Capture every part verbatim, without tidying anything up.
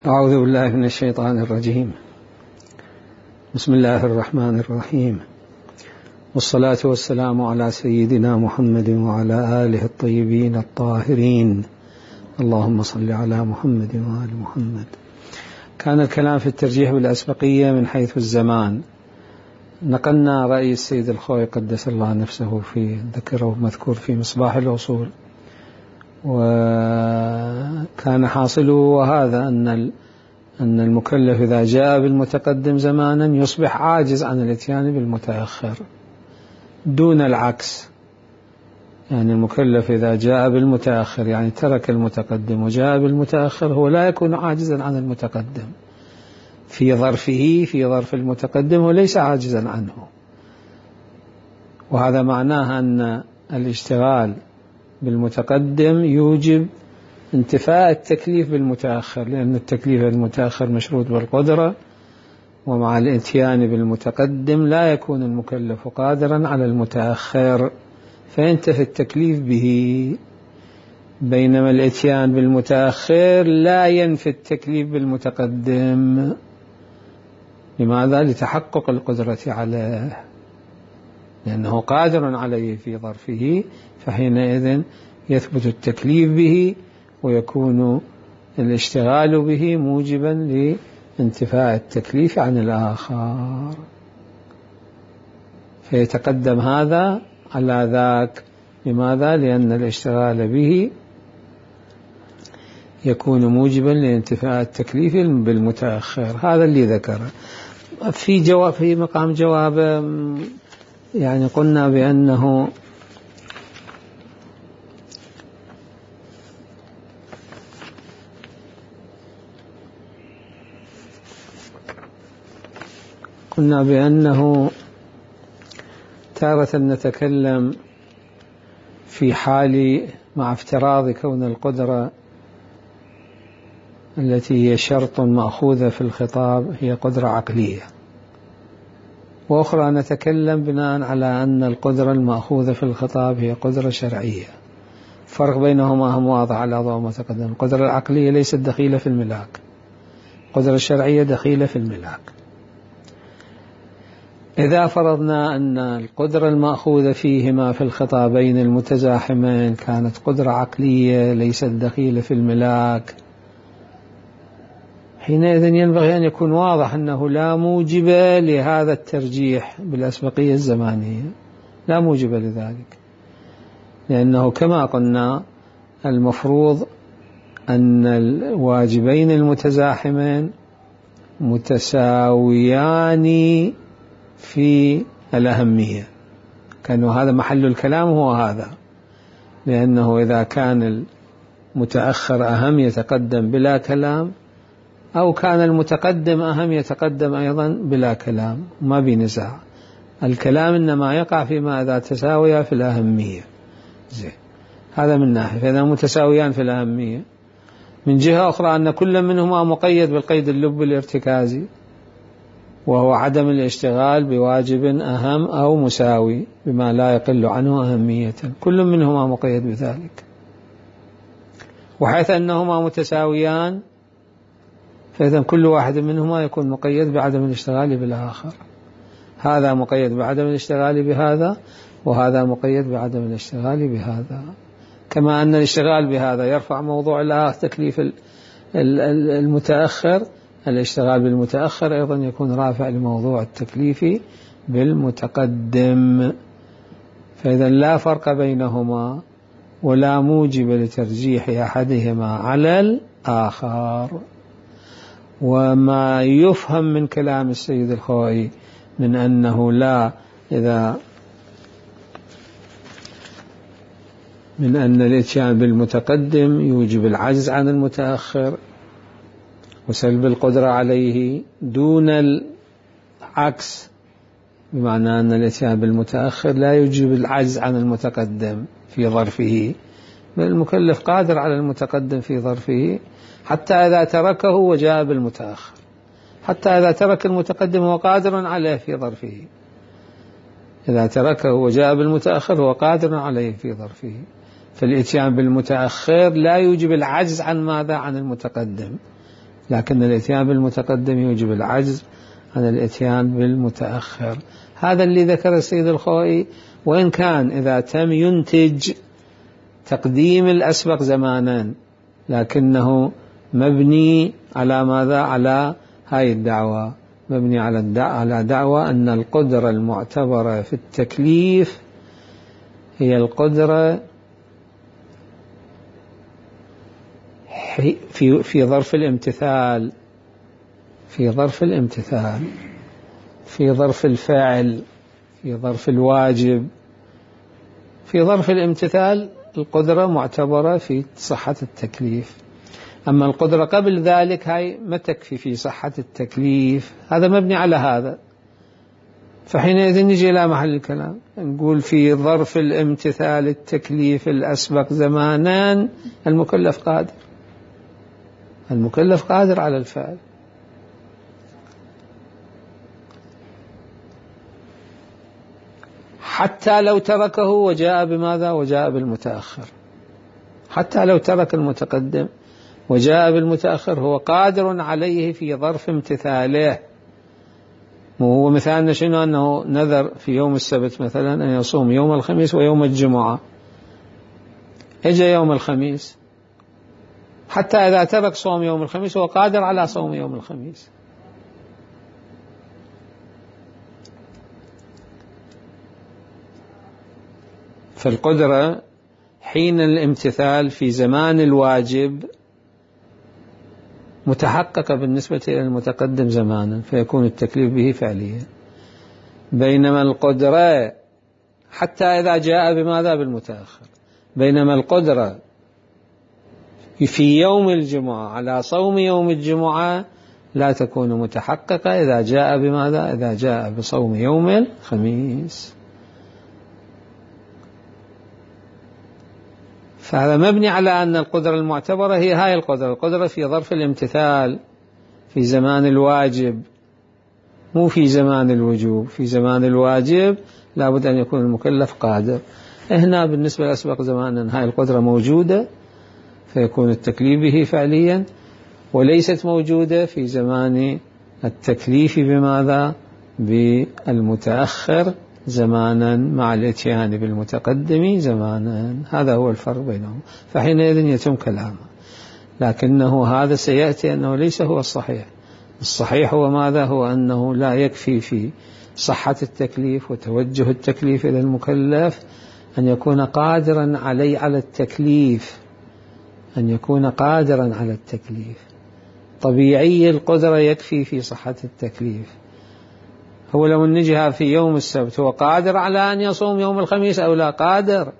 أعوذ بالله من الشيطان الرجيم. بسم الله الرحمن الرحيم، والصلاة والسلام على سيدنا محمد وعلى آله الطيبين الطاهرين. اللهم صل على محمد وآل محمد. كان الكلام في الترجيح بالأسبقية من حيث الزمان. نقلنا رأي السيد الخوئي قدس الله نفسه في ذكره مذكور في مصباح الأصول، وكان حاصله وهذا أن أن المكلف إذا جاء بالمتقدم زمانا يصبح عاجز عن الاتيان بالمتأخر دون العكس. يعني المكلف إذا جاء بالمتأخر يعني ترك المتقدم وجاء بالمتأخر هو لا يكون عاجزا عن المتقدم في ظرفه في ظرف المتقدم وليس عاجزا عنه. وهذا معناه أن الاشتغال بالمتقدم يوجب انتفاء التكليف بالمتأخر، لأن التكليف المتأخر مشروط بالقدرة، ومع الاتيان بالمتقدم لا يكون المكلف قادرا على المتأخر فينتفي التكليف به، بينما الاتيان بالمتأخر لا ينفي التكليف بالمتقدم. لماذا؟ لتحقق القدرة عليه، لأنه قادر عليه في ظرفه، فحينئذ يثبت التكليف به ويكون الاشتغال به موجبا لانتفاء التكليف عن الآخر، فيتقدم هذا على ذاك. لماذا؟ لأن الاشتغال به يكون موجبا لانتفاء التكليف بالمتأخر. هذا اللي ذكره في جواب في مقام جواب. يعني قلنا بأنه قلنا بأنه تارة نتكلم في حال مع افتراض كون القدرة التي هي شرط مأخوذة في الخطاب هي قدرة عقلية، وأخرى نتكلم بناء على أن القدرة المأخوذة في الخطاب هي قدرة شرعية. الفرق بينهما هم واضح على ضوء ما تقدم. القدرة العقلية ليست دخيلة في الملاك، القدرة الشرعية دخيلة في الملاك. إذا فرضنا أن القدرة المأخوذة فيهما في الخطابين المتزاحمين كانت قدرة عقلية ليست دخيلة في الملاك، حينئذ ينبغي أن يكون واضح أنه لا موجب لهذا الترجيح بالأسبقية الزمانية، لا موجب لذلك، لأنه كما قلنا المفروض أن الواجبين المتزاحمين متساويان في الأهمية، كان هذا محل الكلام هو هذا، لأنه إذا كان المتأخر أهم يتقدم بلا كلام، أو كان المتقدم أهم يتقدم أيضا بلا كلام، ما بنزاع. الكلام إنما يقع فيما إذا تساويا في الأهمية. زين، هذا من ناحية، فإذا متساويان في الأهمية. من جهة أخرى أن كل منهما مقيد بالقيد اللب الارتكازي، وهو عدم الاشتغال بواجب أهم أو مساوي بما لا يقل عنه أهمية، كل منهما مقيد بذلك. وحيث أنهما متساويان فإذا كل واحد منهما يكون مقيد بعدم الاشتغال بالآخر. هذا مقيد بعدم الاشتغال بهذا، وهذا مقيد بعدم الاشتغال بهذا. كما أن الاشتغال بهذا يرفع موضوع الآخر تكليف المتأخر، الاشتغال بالمتأخر أيضا يكون رافع لموضوع التكليف بالمتقدم. فإذا لا فرق بينهما ولا موجب لترجيح أحدهما على الآخر. وما يفهم من كلام السيد الخوئي من أنه لا إذا من أن الاتيان بالمتقدم يوجب العجز عن المتأخر وسلب القدرة عليه دون العكس، بمعنى أن الاتيان بالمتأخر لا يوجب العجز عن المتقدم في ظرفه، بل المكلف قادر على المتقدم في ظرفه حتى إذا تركه وجاء بالمتأخر، حتى إذا ترك المتقدم هو قادر عليه في ظرفه، إذا تركه وجاء بالمتأخر هو قادر عليه في ظرفه. فالإتيان بالمتأخر لا يوجب العجز عن ماذا؟ عن المتقدم، لكن الإتيان بالمتقدم يوجب العجز عن الإتيان بالمتأخر. هذا اللي ذكر السيد الخوئي، وإن كان إذا تم ينتج تقديم الأسبق زمانا، لكنه مبني على ماذا؟ على هاي الدعوة، مبني على الدعوة على دعوة أن القدرة المعتبرة في التكليف هي القدرة في في ظرف الامتثال، في ظرف الامتثال، في ظرف الفعل، في ظرف الواجب. في ظرف الامتثال القدرة معتبرة في صحة التكليف، أما القدرة قبل ذلك هاي ما تكفي في صحة التكليف، هذا مبني على هذا. فحينئذ نجي إلى محل الكلام، نقول في ظرف الامتثال التكليف الأسبق زمانا المكلف قادر، المكلف قادر على الفعل. حتى لو تركه وجاء بماذا؟ وجاء بالمتأخر. حتى لو ترك المتقدم وجاء بالمتأخر هو قادر عليه في ظرف امتثاله. وهو مثالنا شنو؟ أنه نذر في يوم السبت مثلا أن يصوم يوم الخميس ويوم الجمعة، اجى يوم الخميس، حتى إذا ترك صوم يوم الخميس هو قادر على صوم يوم الخميس. فالقدرة حين الامتثال في زمان الواجب متحققة بالنسبة إلى المتقدم زمانا، فيكون التكليف به فعليا. بينما القدرة حتى إذا جاء بماذا؟ بالمتأخر. بينما القدرة في يوم الجمعة على صوم يوم الجمعة لا تكون متحققة إذا جاء بماذا؟ إذا جاء بصوم يوم الخميس. فهذا مبني على أن القدرة المعتبرة هي هاي القدرة، القدرة في ظرف الامتثال في زمان الواجب، مو في زمان الوجوب. في زمان الواجب لابد أن يكون المكلف قادر. هنا بالنسبة لأسبق زمانا هاي القدرة موجودة فيكون التكليف به فعليا، وليست موجودة في زمان التكليف بماذا؟ بالمتأخر زمانا مع الاتيان بالمتقدم زمانا. هذا هو الفرق بينهم. فحينئذ يتم كلامه، لكنه هذا سيأتي أنه ليس هو الصحيح. الصحيح هو ماذا؟ هو أنه لا يكفي في صحة التكليف وتوجه التكليف إلى المكلف أن يكون قادرا علي على التكليف، أن يكون قادرا على التكليف. طبيعي القدرة يكفي في صحة التكليف. هو لو نجيها في يوم السبت هو قادر على أن يصوم يوم الخميس أو لا؟ قادر.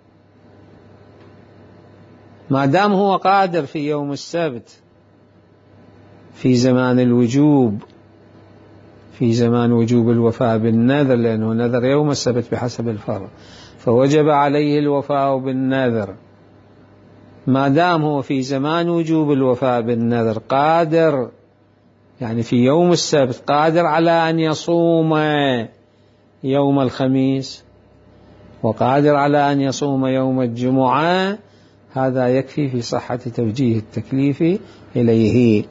ما دام هو قادر في يوم السبت في زمان الوجوب، في زمان وجوب الوفاء بالنذر، لأنه نذر يوم السبت بحسب الفرض فوجب عليه الوفاء بالنذر. ما دام هو في زمان وجوب الوفاء بالنذر قادر، يعني في يوم السبت قادر على أن يصوم يوم الخميس وقادر على أن يصوم يوم الجمعة، هذا يكفي في صحة توجيه التكليف إليه،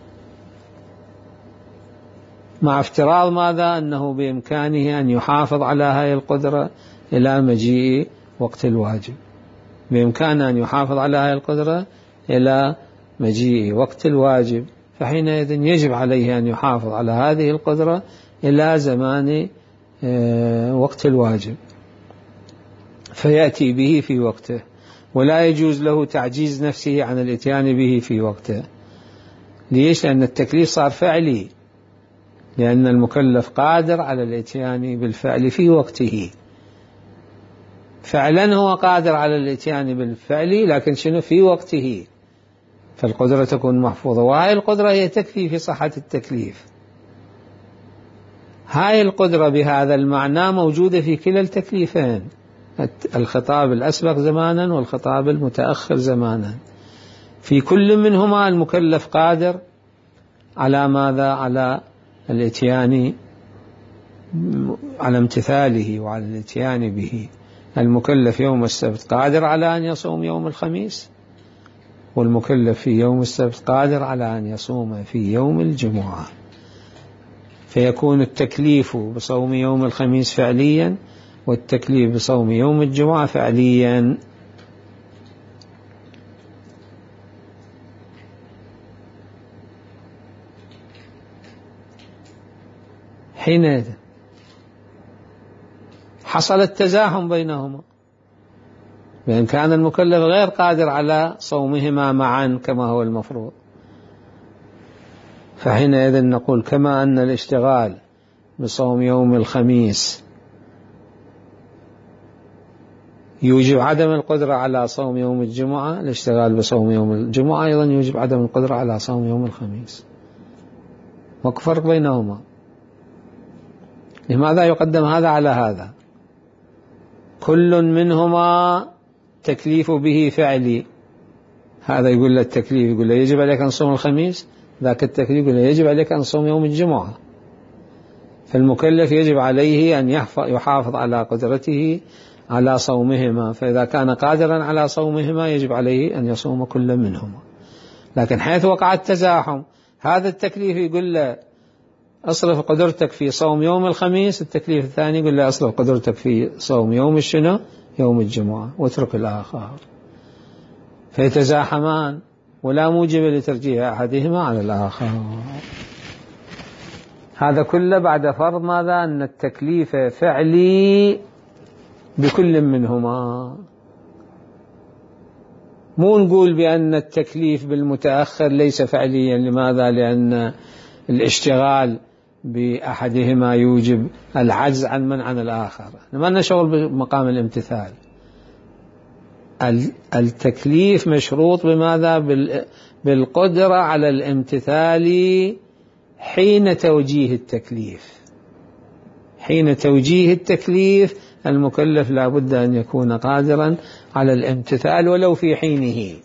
مع افتراض ماذا؟ أنه بإمكانه أن يحافظ على هذه القدرة إلى مجيء وقت الواجب. بإمكانه أن يحافظ على هذه القدرة إلى مجيء وقت الواجب، فحينئذ يجب عليه أن يحافظ على هذه القدرة إلى زمان وقت الواجب فيأتي به في وقته، ولا يجوز له تعجيز نفسه عن الاتيان به في وقته. ليش؟ لأن التكليف صار فعلي، لأن المكلف قادر على الاتيان بالفعل في وقته. فعلا هو قادر على الاتيان بالفعل، لكن شنو؟ في وقته، فالقدرة تكون محفوظة. وهاي القدرة هي تكفي في صحة التكليف. هاي القدرة بهذا المعنى موجودة في كلا التكليفين، الخطاب الأسبق زمانا والخطاب المتأخر زمانا. في كل منهما المكلف قادر على ماذا؟ على الاتيان، على امتثاله وعلى الاتيان به. المكلف يوم السبت قادر على أن يصوم يوم الخميس، والمكلف في يوم السبت قادر على أن يصوم في يوم الجمعة، فيكون التكليف بصوم يوم الخميس فعليا والتكليف بصوم يوم الجمعة فعليا. حينئذ حصل التزاحم بينهما، بأن كان المكلف غير قادر على صومهما معا كما هو المفروض، فحينئذ نقول كما أن الاشتغال بصوم يوم الخميس يوجب عدم القدرة على صوم يوم الجمعة، الاشتغال بصوم يوم الجمعة أيضا يوجب عدم القدرة على صوم يوم الخميس. وك فرق بينهما؟ لماذا يقدم هذا على هذا؟ كل منهما تكليف به فعلي، هذا يقول له التكليف يقول له يجب عليك أن تصوم الخميس، ذاك التكليف يقول له يجب عليك أن تصوم يوم الجمعة. فالمكلف يجب عليه أن يحافظ على قدرته على صومهما، فإذا كان قادرا على صومهما يجب عليه أن يصوم كل منهما. لكن حيث وقع التزاحم، هذا التكليف يقول له أصرف قدرتك في صوم يوم الخميس، التكليف الثاني يقول له أصرف قدرتك في صوم يوم الشنو يوم الجمعة واترك الآخر، فيتزاحمان ولا موجب لترجيح أحدهما على الآخر. هذا كله بعد فرض ماذا؟ أن التكليف فعلي بكل منهما. مو نقول بأن التكليف بالمتأخر ليس فعليا. لماذا؟ لأن الاشتغال بأحدهما يوجب العجز عن من عن الآخر، ما لنا شغل بمقام الامتثال. التكليف مشروط بماذا؟ بالقدرة على الامتثال حين توجيه التكليف. حين توجيه التكليف المكلف لا بد أن يكون قادرا على الامتثال ولو في حينه،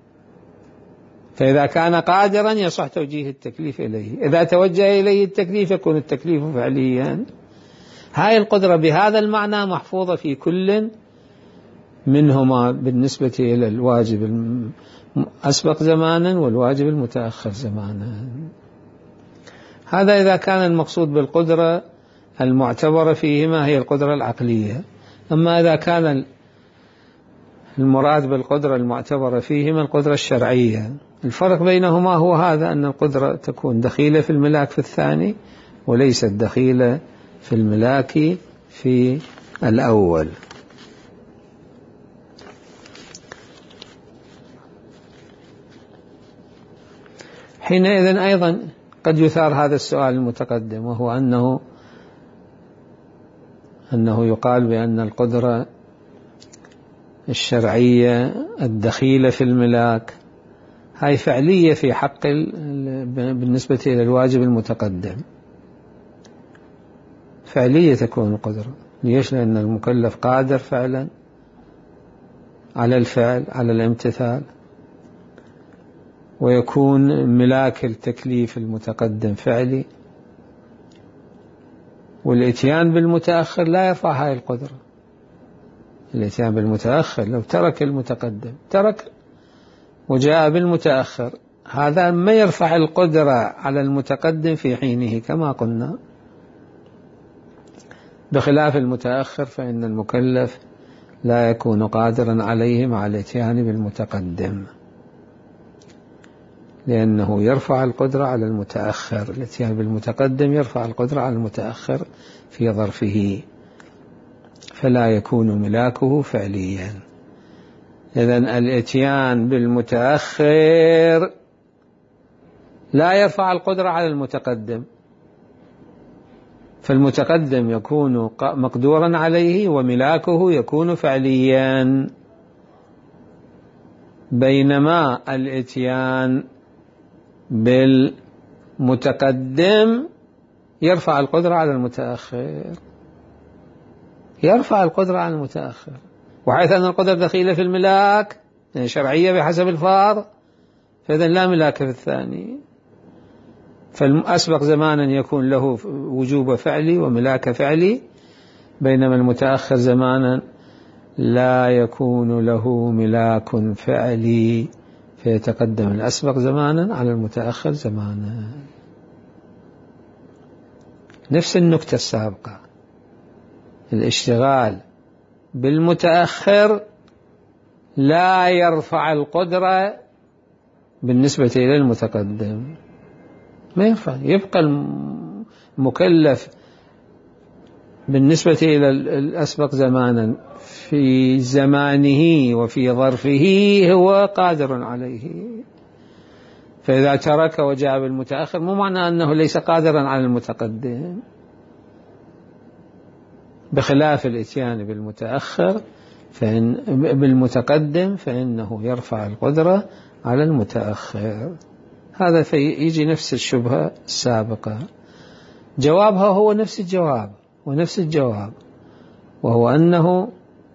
فإذا كان قادرا يصح توجيه التكليف إليه، إذا توجه إليه التكليف يكون التكليف فعليا. هاي القدرة بهذا المعنى محفوظة في كل منهما بالنسبة إلى الواجب الأسبق زمانا والواجب المتأخر زمانا. هذا إذا كان المقصود بالقدرة المعتبرة فيهما هي القدرة العقلية. أما إذا كان المراد بالقدرة المعتبرة فيهما القدرة الشرعية، الفرق بينهما هو هذا، أن القدرة تكون دخيلة في الملاك في الثاني وليست دخيلة في الملاك في الأول. حينئذ أيضا قد يثار هذا السؤال المتقدم، وهو أنه أنه يقال بأن القدرة الشرعية الدخيلة في الملاك هاي فعلية في حق بالنسبة إلى الواجب المتقدم، فعلية تكون القدرة. ليش؟ لأن المكلف قادر فعلا على الفعل على الامتثال، ويكون ملاك التكليف المتقدم فعلي، والاتيان بالمتأخر لا يرفع هاي القدرة. الاتيان بالمتأخر لو ترك المتقدم ترك وجاء بالمتأخر، هذا ما يرفع القدرة على المتقدم في حينه كما قلنا، بخلاف المتأخر فإن المكلف لا يكون قادرا عليه مع الاتيان بالمتقدم، لأنه يرفع القدرة على المتأخر. الاتيان بالمتقدم يرفع القدرة على المتأخر في ظرفه، فلا يكون ملاكه فعليا. إذن الاتيان بالمتأخر لا يرفع القدرة على المتقدم، فالمتقدم يكون مقدورا عليه وملاكه يكون فعليا، بينما الاتيان بالمتقدم يرفع القدرة على المتأخر، يرفع القدرة على المتأخر. وحيث أن القدرة دخيلة في الملاك يعني شرعية بحسب الفرض، فإذا لا ملاك في الثاني، فالأسبق زمانا يكون له وجوب فعلي وملاك فعلي، بينما المتأخر زمانا لا يكون له ملاك فعلي فيتقدم الأسبق زمانا على المتأخر زمانا. نفس النكتة السابقة، الاشتغال بالمتأخر لا يرفع القدرة بالنسبة إلى المتقدم، ما ينفع. يبقى المكلف بالنسبة إلى الأسبق زمانا في زمانه وفي ظرفه هو قادر عليه. فإذا ترك وجاء بالمتأخر مو معنى أنه ليس قادرا على المتقدم، بخلاف الإتيان بالمتأخر فإن بالمتقدم فإنه يرفع القدرة على المتأخر. هذا فيجي نفس الشبهة السابقة، جوابها هو نفس الجواب ونفس الجواب، وهو أنه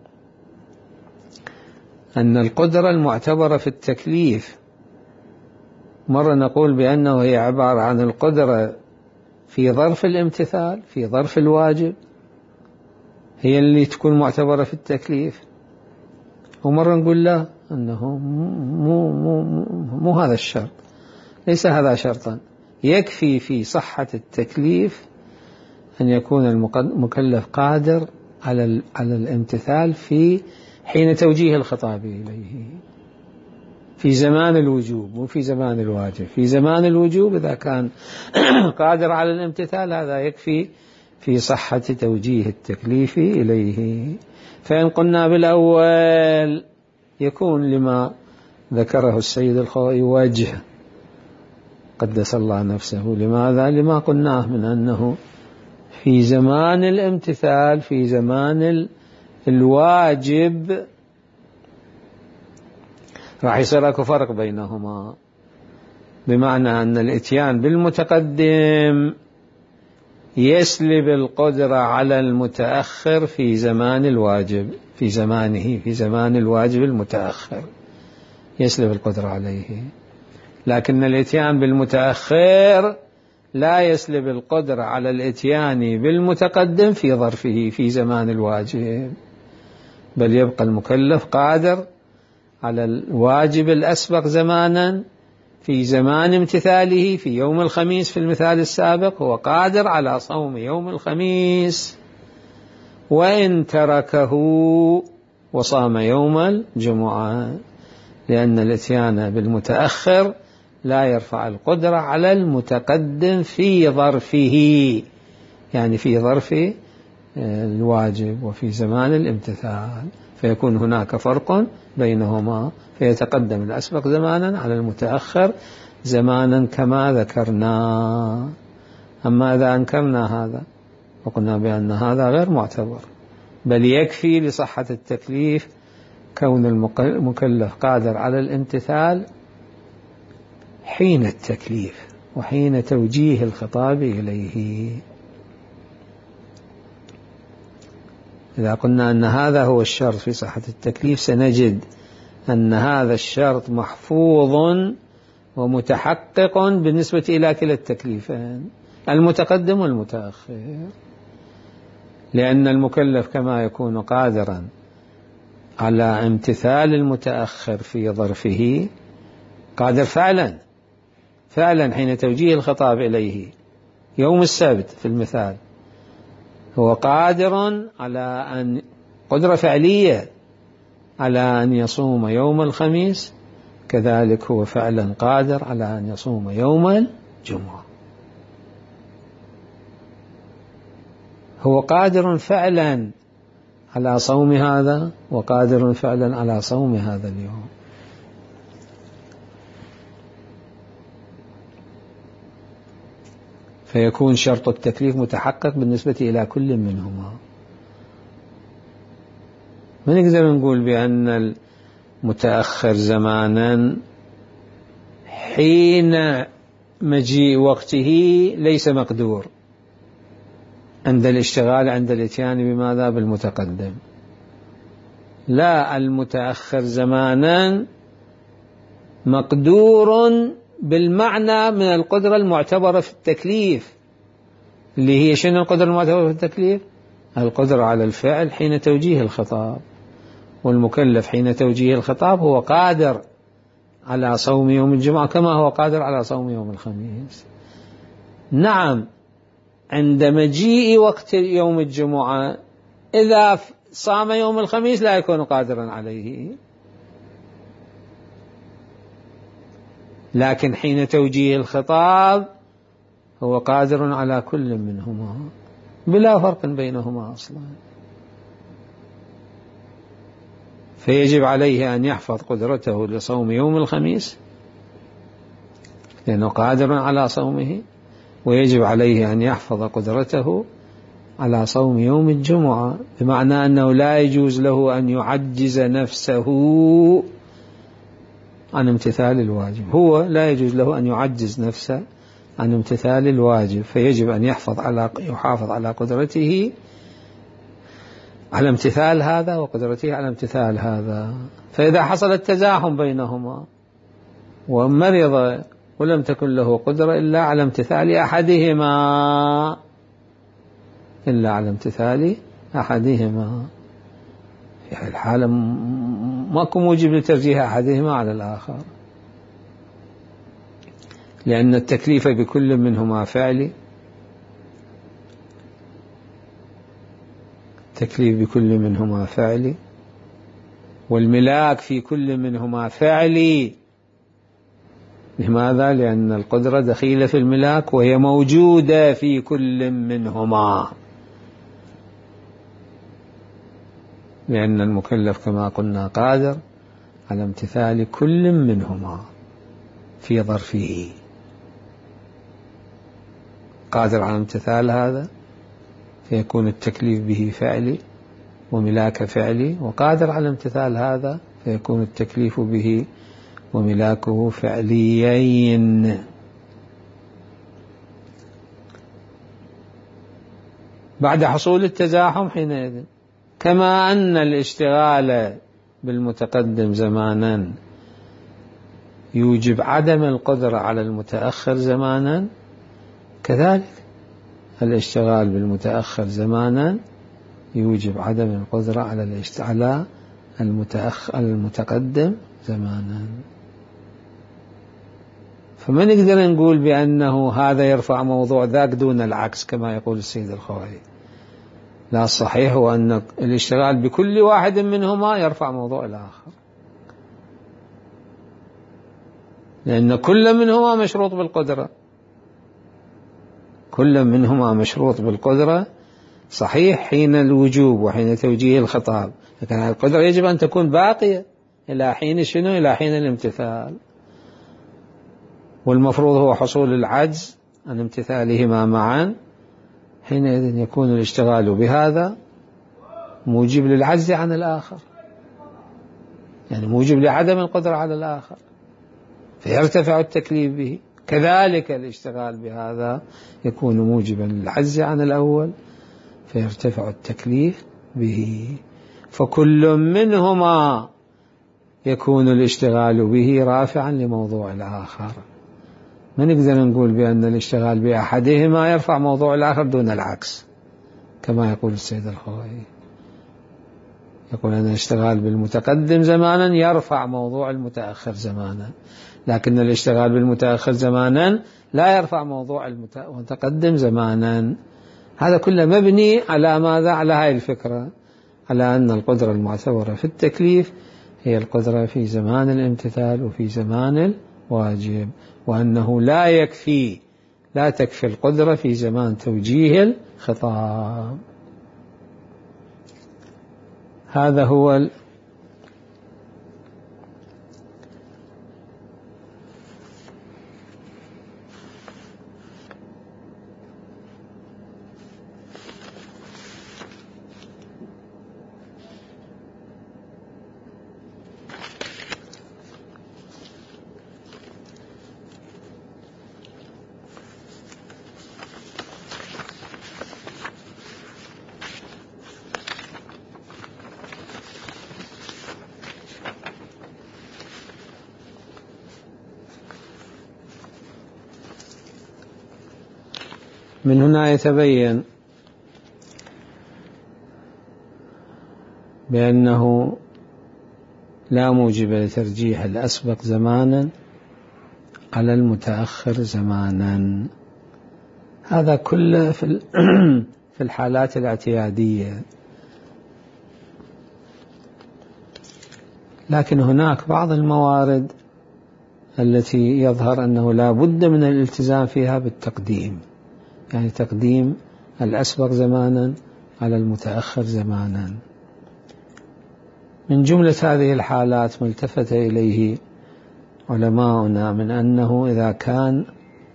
أن القدرة المعتبرة في التكليف مرة نقول بأنه هي عبارة عن القدرة في ظرف الامتثال، في ظرف الواجب، هي اللي تكون معتبرة في التكليف، ومرة نقول لا، أنه مو, مو, مو هذا الشرط، ليس هذا شرطا. يكفي في صحة التكليف أن يكون المكلف قادر على على الامتثال في حين توجيه الخطاب إليه، في زمان الوجوب وفي زمان الواجب. في زمان الوجوب إذا كان قادر على الامتثال هذا يكفي في صحة توجيه التكليف إليه. فإن قلنا بالأول يكون لما ذكره السيد الخوئي وجه قدس الله نفسه. لماذا؟ لما قلناه من أنه في زمان الامتثال، في زمان الواجب راح يصير اكو فرق بينهما، بمعنى أن الإتيان بالمتقدم يسلب القدرة على المتأخر في زمان الواجب، في زمانه في زمان الواجب المتأخر يسلب القدرة عليه، لكن الإتيان بالمتأخر لا يسلب القدرة على الإتيان بالمتقدم في ظرفه في زمان الواجب، بل يبقى المكلف قادر على الواجب الأسبق زمانا في زمان امتثاله. في يوم الخميس في المثال السابق هو قادر على صوم يوم الخميس، وإن تركه وصام يوم الجمعة، لأن الإتيان بالمتأخر لا يرفع القدرة على المتقدم في ظرفه، يعني في ظرف الواجب وفي زمان الامتثال، فيكون هناك فرق بينهما، فيتقدم الأسبق زمانا على المتأخر زمانا كما ذكرنا. أما إذا أنكرنا هذا وقلنا بأن هذا غير معتبر، بل يكفي لصحة التكليف كون المكلف قادر على الامتثال حين التكليف وحين توجيه الخطاب إليه. إذا قلنا أن هذا هو الشرط في صحة التكليف سنجد أن هذا الشرط محفوظ ومتحقق بالنسبة إلى كلا التكليفين، المتقدم والمتأخر، لأن المكلف كما يكون قادرا على امتثال المتأخر في ظرفه قادر فعلا فعلا حين توجيه الخطاب إليه يوم السبت في المثال، هو قادر على أن قدرة فعلية على أن يصوم يوم الخميس، كذلك هو فعلا قادر على أن يصوم يوم الجمعة. هو قادر فعلا على صوم هذا وقادر فعلا على صوم هذا اليوم. فيكون شرط التكليف متحقق بالنسبة إلى كل منهما. ما نقدر نقول بأن المتأخر زمانا حين مجيء وقته ليس مقدور عند الاشتغال عند الاتيان بماذا؟ بالمتقدم. لا، المتأخر زمانا مقدور بالمعنى من القدرة المعتبرة في التكليف، اللي هي شنو القدرة المعتبرة في التكليف؟ القدرة على الفعل حين توجيه الخطاب، والمكلف حين توجيه الخطاب هو قادر على صوم يوم الجمعة كما هو قادر على صوم يوم الخميس. نعم، عند مجيء وقت يوم الجمعة إذا صام يوم الخميس لا يكون قادرا عليه، لكن حين توجيه الخطاب هو قادر على كل منهما بلا فرق بينهما أصلا، فيجب عليه أن يحفظ قدرته لصوم يوم الخميس لأنه قادر على صومه، ويجب عليه أن يحفظ قدرته على صوم يوم الجمعة، بمعنى أنه لا يجوز له أن يعجز نفسه عن امتثال الواجب. هو لا يجوز له أن يعجز نفسه عن امتثال الواجب، فيجب أن يحفظ على يحافظ على قدرته على امتثال هذا وقدرته على امتثال هذا. فإذا حصل التزاحم بينهما ومرض ولم تكن له قدرة إلا على امتثال أحدهما إلا على امتثال أحدهما في الحالة ماكو موجب لترجيح أحدهما على الآخر، لأن التكليف بكل منهما فعلي، التكليف بكل منهما فعلي، والملاك في كل منهما فعلي. لماذا؟ لأن القدرة دخيلة في الملاك وهي موجودة في كل منهما، لأن المكلف كما قلنا قادر على امتثال كل منهما في ظرفه، قادر على امتثال هذا فيكون التكليف به فعلي وملاك فعلي، وقادر على امتثال هذا فيكون التكليف به وملاكه فعليين. بعد حصول التزاحم حينئذ، كما أن الاشتغال بالمتقدم زمانا يوجب عدم القدرة على المتأخر زمانا، كذلك الاشتغال بالمتأخر زمانا يوجب عدم القدرة على على المتأخر المتقدم زمانا. فما نقدر نقول بأنه هذا يرفع موضوع ذاك دون العكس كما يقول السيد الخوئي. لا، الصحيح هو أن الاشتغال بكل واحد منهما يرفع موضوع الآخر، لأن كل منهما مشروط بالقدرة، كل منهما مشروط بالقدرة صحيح حين الوجوب وحين توجيه الخطاب، لكن القدرة يجب أن تكون باقية إلى حين شنو؟ إلى حين الامتثال، والمفروض هو حصول العجز عن امتثالهما معا، حينئذ يكون الاشتغال بهذا موجب للعجز عن الآخر، يعني موجب لعدم القدرة على الآخر، فيرتفع التكليف به. كذلك الاشتغال بهذا يكون موجبا للعجز عن الأول فيرتفع التكليف به، فكل منهما يكون الاشتغال به رافعا لموضوع الآخر. ما نقدر نقول بأن الاشتغال بأحدهما يرفع موضوع الآخر دون العكس كما يقول السيد الخوئي، يقول أن الاشتغال بالمتقدم زمانا يرفع موضوع المتأخر زمانا، لكن الاشتغال بالمتأخر زمانا لا يرفع موضوع المتقدم زمانا. هذا كله مبني على ماذا؟ على هاي الفكرة، على أن القدرة المعتبرة في التكليف هي القدرة في زمان الامتثال وفي زمان الواجب، وأنه لا يكفي لا تكفي القدرة في زمان توجيه الخطاب. هذا هو ال من هنا يتبين بأنه لا موجب لترجيح الأسبق زمانا على المتأخر زمانا. هذا كله في في الحالات الاعتيادية. لكن هناك بعض الموارد التي يظهر أنه لا بد من الالتزام فيها بالتقديم، يعني تقديم الأسبق زمانا على المتأخر زمانا. من جملة هذه الحالات ملتفت إليه علماؤنا من أنه إذا كان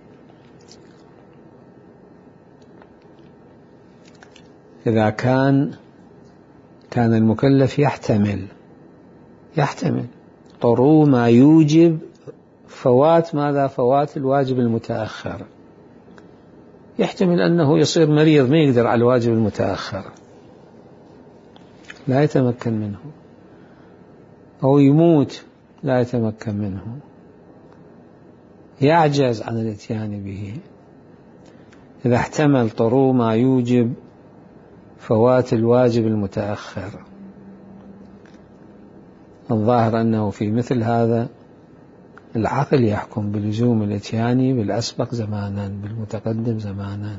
إذا كان كان المكلف يحتمل يحتمل طرو ما يوجب فوات ماذا فوات الواجب المتأخر. يحتمل أنه يصير مريض ما يقدر على الواجب المتأخر، لا يتمكن منه، أو يموت لا يتمكن منه، يعجز عن الاتيان به. إذا احتمل طرو ما يوجب فوات الواجب المتأخر، الظاهر أنه في مثل هذا العقل يحكم بلزوم الاتيان بالأسبق زمانا بالمتقدم زمانا.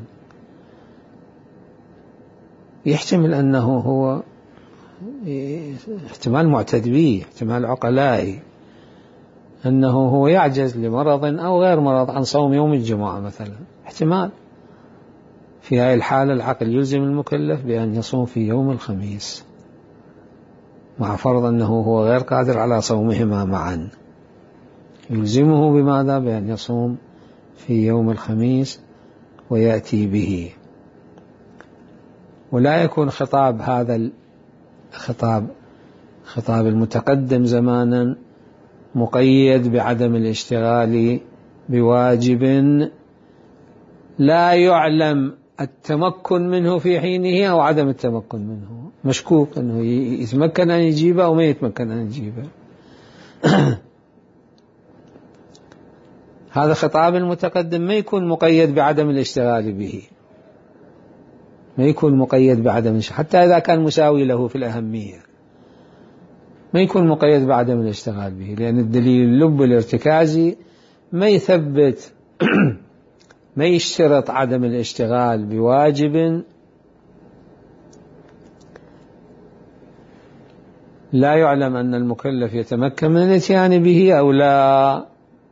يحتمل أنه هو احتمال معتد به، احتمال عقلائي، أنه هو يعجز لمرض أو غير مرض عن صوم يوم الجمعة مثلا، احتمال. في هذه الحالة العقل يلزم المكلف بأن يصوم في يوم الخميس، مع فرض أنه هو غير قادر على صومهما معا، يلزمه بماذا؟ بأن يصوم في يوم الخميس ويأتي به. ولا يكون خطاب هذا الخطاب خطاب المتقدم زمانا مقيد بعدم الاشتغال بواجب لا يعلم التمكن منه في حينه أو عدم التمكن منه، مشكوك أنه يتمكن أن يجيبه أو ما يتمكن أن يجيبه. هذا خطاب المتقدم ما يكون مقيد بعدم الاشتغال به، ما يكون مقيد بعدم الاشتغال، حتى إذا كان مساوي له في الأهمية ما يكون مقيد بعدم الاشتغال به، لأن الدليل اللب الارتكازي ما يثبت ما يشترط عدم الاشتغال بواجب لا يعلم أن المكلف يتمكن من الاتيان به أو لا،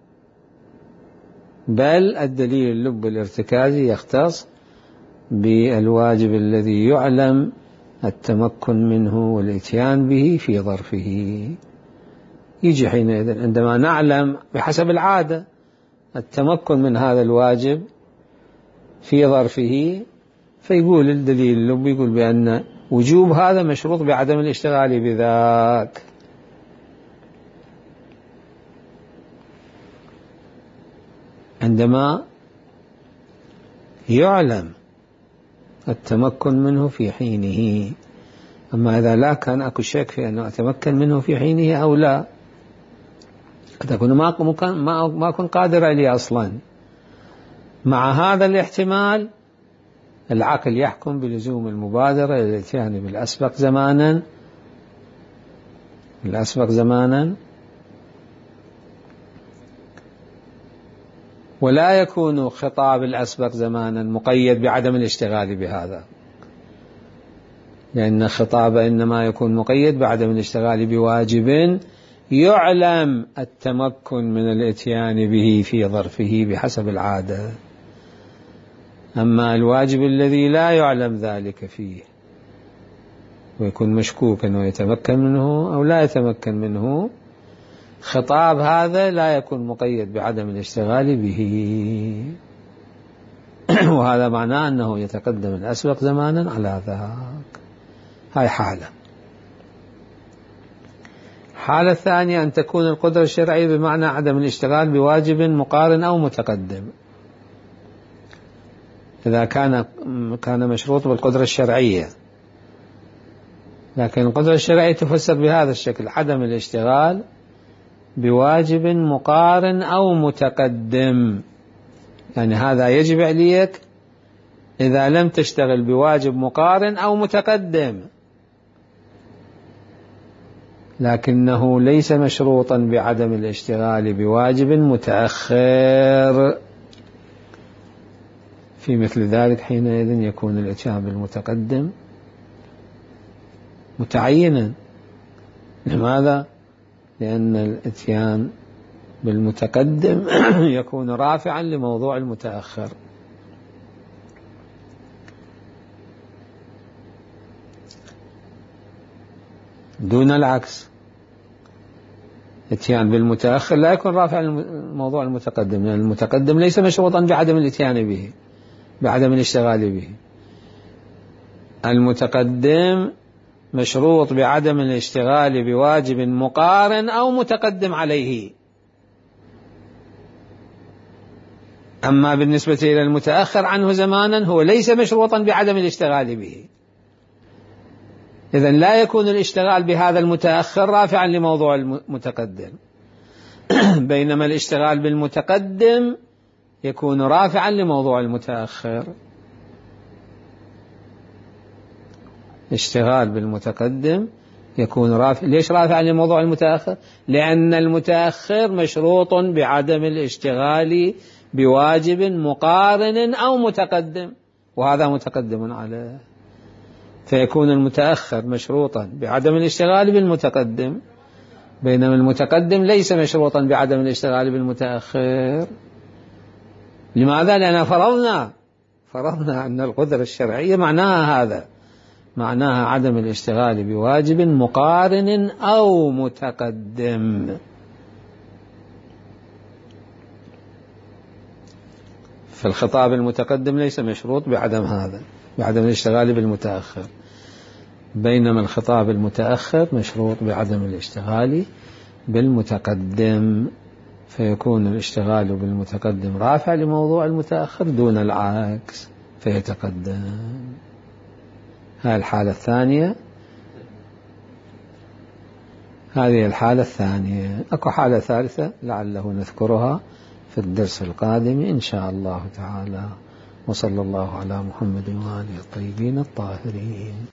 بل الدليل اللب الارتكازي يختص بالواجب الذي يعلم التمكن منه والاتيان به في ظرفه. يجي حينئذ عندما نعلم بحسب العادة التمكن من هذا الواجب في ظرفه، فيقول الدليل اللب يقول بأن وجوب هذا مشروط بعدم الاشتغال بذاك. عندما يعلم التمكن منه في حينه. أما إذا لا كان أكو شك في أنه أتمكن منه في حينه أو لا، قد أكون ما ما ما أكون قادر عليه أصلا، مع هذا الاحتمال العقل يحكم بلزوم المبادرة للاتيان بالأسبق زمانا الأسبق زمانا ولا يكون خطاب الأسبق زمانا مقيد بعدم الاشتغال بهذا، لأن الخطاب إنما يكون مقيد بعدم الاشتغال بواجب يعلم التمكن من الاتيان به في ظرفه بحسب العادة. أما الواجب الذي لا يعلم ذلك فيه ويكون مشكوك أنه يتمكن منه أو لا يتمكن منه، خطاب هذا لا يكون مقيد بعدم الاشتغال به، وهذا معناه أنه يتقدم الأسبق زمانا على ذاك. هاي حالة. حالة ثانية أن تكون القدرة الشرعية بمعنى عدم الاشتغال بواجب مقارن أو متقدم. إذا كان كان مشروط بالقدرة الشرعية، لكن القدرة الشرعية تفسر بهذا الشكل: عدم الاشتغال بواجب مقارن أو متقدم، يعني هذا يجب عليك إذا لم تشتغل بواجب مقارن أو متقدم. لكنه ليس مشروطا بعدم الاشتغال بواجب متأخر. في مثل ذلك حينئذ يكون الإتيان بالمتقدم متعينا. لماذا؟ لأن الإتيان بالمتقدم يكون رافعا لموضوع المتأخر. دون العكس، الاتيان بالمتأخر لا يكون رافعا لموضوع المتقدم، لأن المتقدم ليس مشروطا بعدم الاتيان به، بعدم الاشتغال به. المتقدم مشروط بعدم الاشتغال بواجب مقارن أو متقدم عليه. أما بالنسبة إلى المتأخر عنه زمانا هو ليس مشروطا بعدم الاشتغال به، إذن لا يكون الاشتغال بهذا المتأخر رافعا لموضوع المتقدم، بينما الاشتغال بالمتقدم يكون رافعا لموضوع المتأخر. اشتغال بالمتقدم يكون رافع. ليش رافعا لموضوع المتأخر؟ لأن المتأخر مشروط بعدم الاشتغال بواجب مقارن أو متقدم، وهذا متقدم عليه، فيكون المتأخر مشروطا بعدم الاشتغال بالمتقدم، بينما المتقدم ليس مشروطا بعدم الاشتغال بالمتأخر. لماذا؟ لأننا فرضنا فرضنا أن القدرة الشرعية معناها هذا، معناها عدم الاشتغال بواجب مقارن أو متقدم. فالخطاب المتقدم ليس مشروط بعدم هذا، بعدم الاشتغال بالمتأخر، بينما الخطاب المتأخر مشروط بعدم الاشتغال بالمتقدم، فيكون الاشتغال بالمتقدم رافع لموضوع المتأخر دون العكس فيتقدم. هذه الحالة الثانية. هذه الحالة الثانية. أكو حالة ثالثة لعله نذكرها في الدرس القادم إن شاء الله تعالى. وصلى الله على محمد وآله الطيبين الطاهرين.